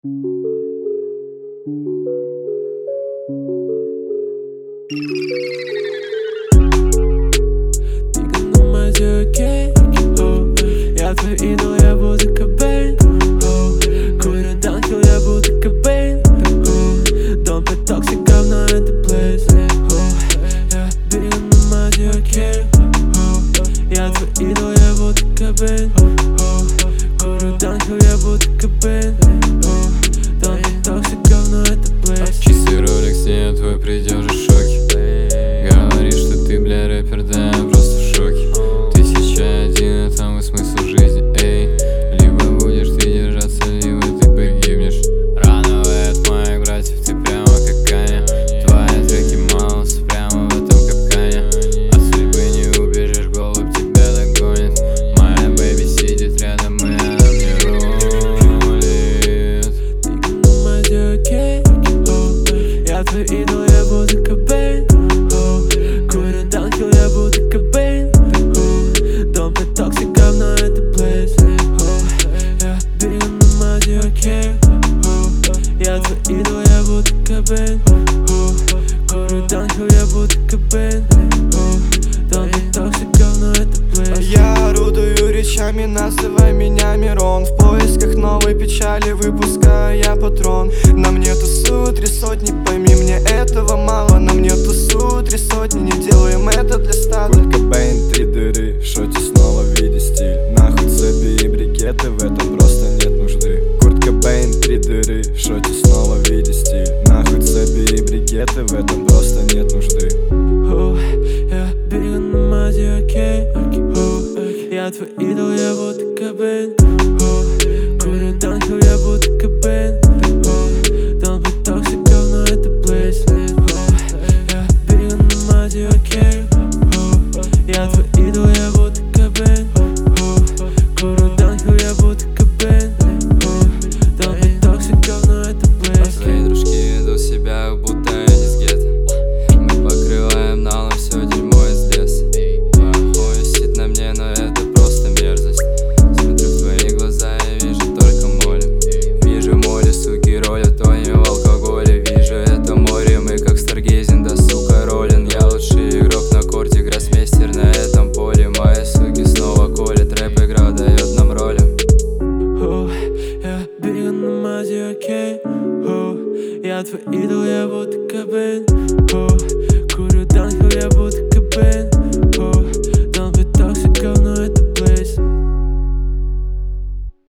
Я твой идол, я буду Кобейн. Курю Данхил, я буду Кобейн. Don't be toxic, говно это place. Я бегу на мазике. Я твой идол, я буду Кобейн. Курю Данхил, я буду Кобейн. Don't be toxic, говно это place. Чистый ролик, я твой придешь в шоке. Говоришь, что ты, бля, рэпер, да я просто в шоке. Тысяча один, это мой смысл жизни, эй. Либо будешь ты держаться, либо ты погибнешь. Рано от моих братьев, ты прямо как Каня. Твои треки Маус прямо в этом капкане. От судьбы не убежишь, голубь тебя догонит. Моя бэби сидит рядом, и она мне рулит. Я твой идол, я буду Кобейн. Курю Данхил, я буду Кобейн. Don't be toxic, говно это place. Я бегу на мазике. Я твой идол, я буду Кобейн. Курю Данхил, я буду Кобейн. Don't be toxic, говно это place. Я орудую речами, называй меня Мирон. В поисках новой печали выпускаю я патрон. На мне тусуют 3 сотни, пойми, мне этого мало. На мне тусуют 3 сотни, не делаем это для стада. Курт Кобейн, 3 дыры, в шоте снова видя стиль. Нахуй цепи и брикеты, в этом просто нет нужды. Курт Кобейн, 3 дыры, в шоте снова видя стиль. Нахуй цепи и брикеты, в этом просто нет нужды. Я бегу на мазике. Я твой идол, я буду Кобейн. Курю Данхил, я буду Кобейн. Don't be toxic, говно это place. Я бегу на мазике. Я твой идол, я буду Кобейн. Курю Данхил, я буду Кобейн. Don't be toxic, говно это place. Твои дружки ведут себя, будто они с гетто. Мы покрываем налом все дерьмо из леса. Твоя хуй висит на мне, но это просто мерзость. Смотрю в твои глаза и вижу только море. Вижу море, суки ролят, тонем в алкоголе. Вижу это море, мы как Старгейзен, да сука Роллин. Я лучший игрок на корте, гроссмейстер на этом поле. Мои суки снова колят, рэп игра дает нам роли. Я бегу на мазике. Я твой идол, я буду